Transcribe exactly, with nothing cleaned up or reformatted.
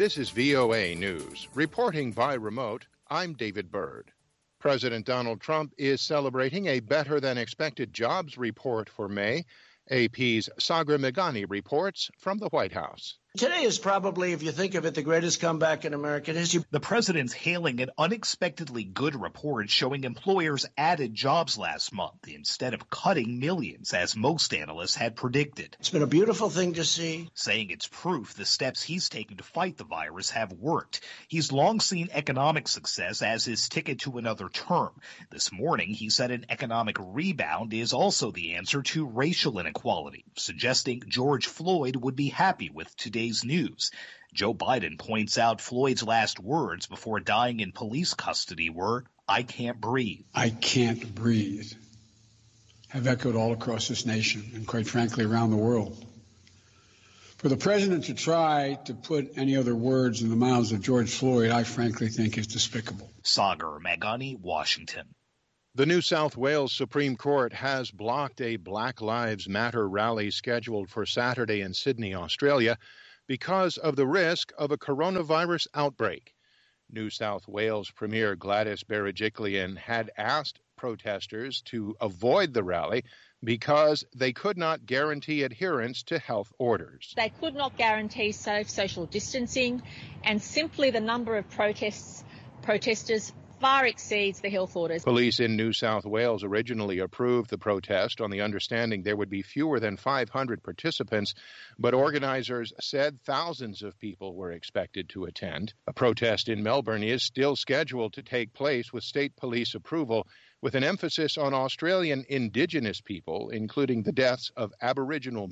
This is V O A News. Reporting by remote, I'm David Byrd. President Donald Trump is celebrating a better-than-expected jobs report for May. A P's Sagar Meghani reports from the White House. Today is probably, if you think of it, the greatest comeback in American history. The president's hailing an unexpectedly good report showing employers added jobs last month instead of cutting millions, as most analysts had predicted. It's been a beautiful thing to see. Saying it's proof the steps he's taken to fight the virus have worked. He's long seen economic success as his ticket to another term. This morning, he said an economic rebound is also the answer to racial inequality, suggesting George Floyd would be happy with today's news. Joe Biden points out Floyd's last words before dying in police custody were, "I can't breathe." I can't breathe have echoed all across this nation and, quite frankly, around the world. For the president to try to put any other words in the mouths of George Floyd, I frankly think is despicable. Sagar Meghani, Washington. The New South Wales Supreme Court has blocked a Black Lives Matter rally scheduled for Saturday in Sydney, Australia, because of the risk of a coronavirus outbreak. New South Wales Premier Gladys Berejiklian had asked protesters to avoid the rally because they could not guarantee adherence to health orders. They could not guarantee safe social distancing, and simply the number of protests, protesters far exceeds the health orders. Police in New South Wales originally approved the protest on the understanding there would be fewer than five hundred participants, but organizers said thousands of people were expected to attend. A protest in Melbourne is still scheduled to take place with state police approval, with an emphasis on Australian Indigenous people, including the deaths of Aboriginal